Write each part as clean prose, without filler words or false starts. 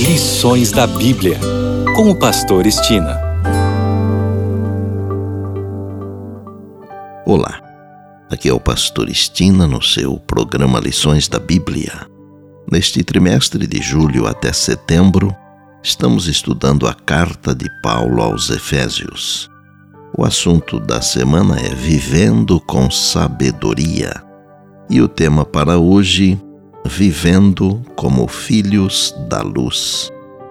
Lições da Bíblia, com o pastor Estina. Olá, aqui é o pastor Estina no seu programa Lições da Bíblia. Neste trimestre de julho até setembro, estamos estudando a carta de Paulo aos Efésios. O assunto da semana é Vivendo com Sabedoria. E o tema para hoje, Vivendo como Filhos da Luz.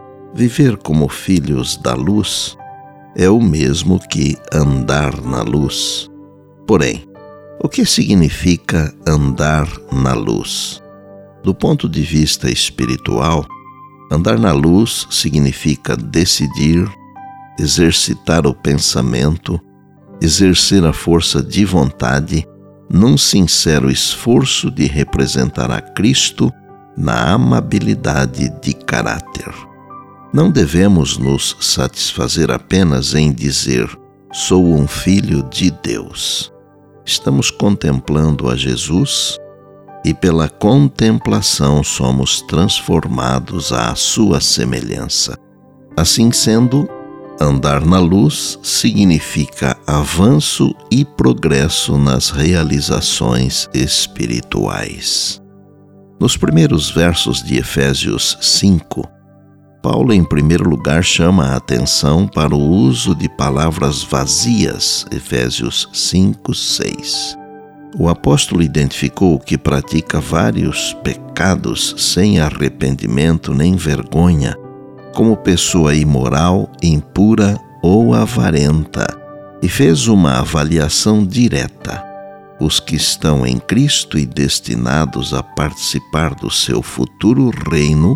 Viver como filhos da luz é o mesmo que andar na luz. Porém, o que significa andar na luz? Do ponto de vista espiritual, andar na luz significa decidir, exercitar o pensamento, exercer a força de vontade num sincero esforço de representar a Cristo na amabilidade de caráter. Não devemos nos satisfazer apenas em dizer «sou um filho de Deus». Estamos contemplando a Jesus e pela contemplação somos transformados à sua semelhança. Assim sendo, andar na luz significa avanço e progresso nas realizações espirituais. Nos primeiros versos de Efésios 5, Paulo, em primeiro lugar, chama a atenção para o uso de palavras vazias, Efésios 5, 6. O apóstolo identificou que pratica vários pecados sem arrependimento nem vergonha, como pessoa imoral, impura ou avarenta, e fez uma avaliação direta. Os que estão em Cristo e destinados a participar do seu futuro reino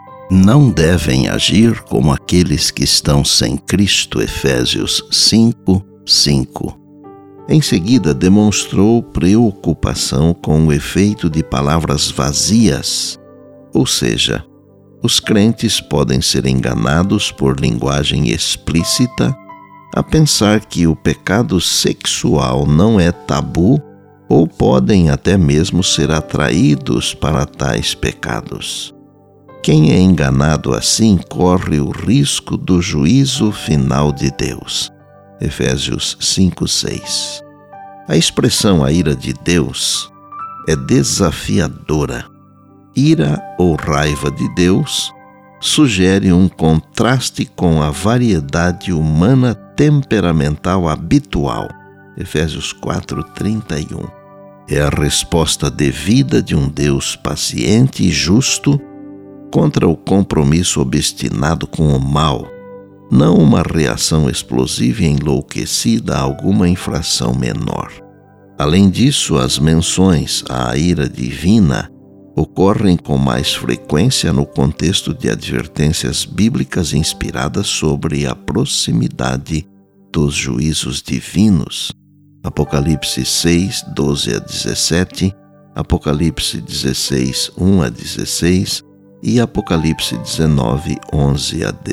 não devem agir como aqueles que estão sem Cristo, Efésios 5, 5. Em seguida, demonstrou preocupação com o efeito de palavras vazias, ou seja, os crentes podem ser enganados por linguagem explícita a pensar que o pecado sexual não é tabu ou podem até mesmo ser atraídos para tais pecados. Quem é enganado assim corre o risco do juízo final de Deus. Efésios 5, 6. A expressão a ira de Deus é desafiadora. Ira ou raiva de Deus sugere um contraste com a variedade humana temperamental habitual. Efésios 4:31. É a resposta devida de um Deus paciente e justo contra o compromisso obstinado com o mal, não uma reação explosiva e enlouquecida a alguma infração menor. Além disso, as menções à ira divina ocorrem com mais frequência no contexto de advertências bíblicas inspiradas sobre a proximidade dos juízos divinos. Apocalipse 6, 12 a 17, Apocalipse 16, 1 a 16 e Apocalipse 19, 11 a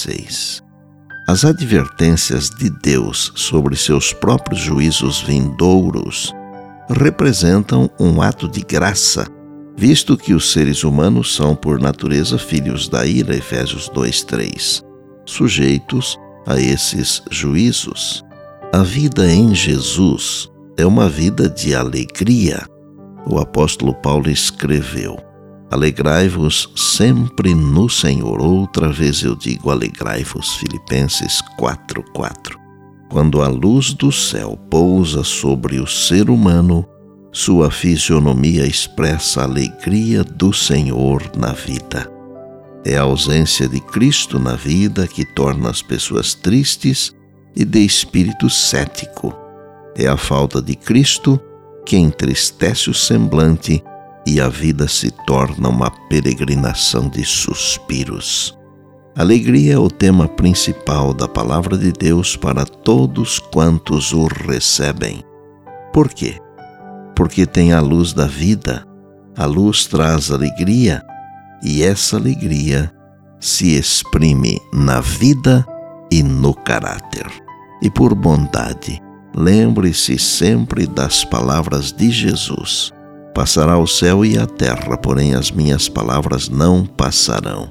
16. As advertências de Deus sobre seus próprios juízos vindouros representam um ato de graça, visto que os seres humanos são, por natureza, filhos da ira, Efésios 2:3, sujeitos a esses juízos. A vida em Jesus é uma vida de alegria. O apóstolo Paulo escreveu: alegrai-vos sempre no Senhor. Outra vez eu digo, alegrai-vos. Filipenses 4:4. Quando a luz do céu pousa sobre o ser humano, sua fisionomia expressa a alegria do Senhor na vida. É a ausência de Cristo na vida que torna as pessoas tristes e de espírito cético. É a falta de Cristo que entristece o semblante e a vida se torna uma peregrinação de suspiros. Alegria é o tema principal da palavra de Deus para todos quantos o recebem. Por quê? Porque tem a luz da vida. A luz traz alegria e essa alegria se exprime na vida e no caráter. E por bondade, lembre-se sempre das palavras de Jesus: passará o céu e a terra, porém as minhas palavras não passarão.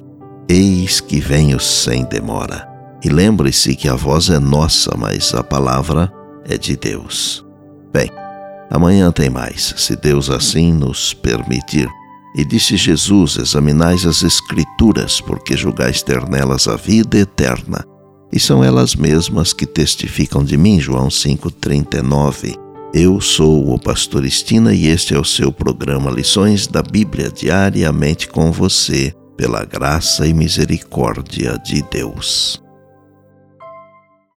Eis que venho sem demora. E lembre-se que a voz é nossa, mas a palavra é de Deus. Bem, amanhã tem mais, se Deus assim nos permitir. E disse Jesus: examinais as Escrituras, porque julgais ter nelas a vida eterna. E são elas mesmas que testificam de mim. João 5,39. Eu sou o pastor Estina e este é o seu programa Lições da Bíblia, diariamente com você, pela graça e misericórdia de Deus.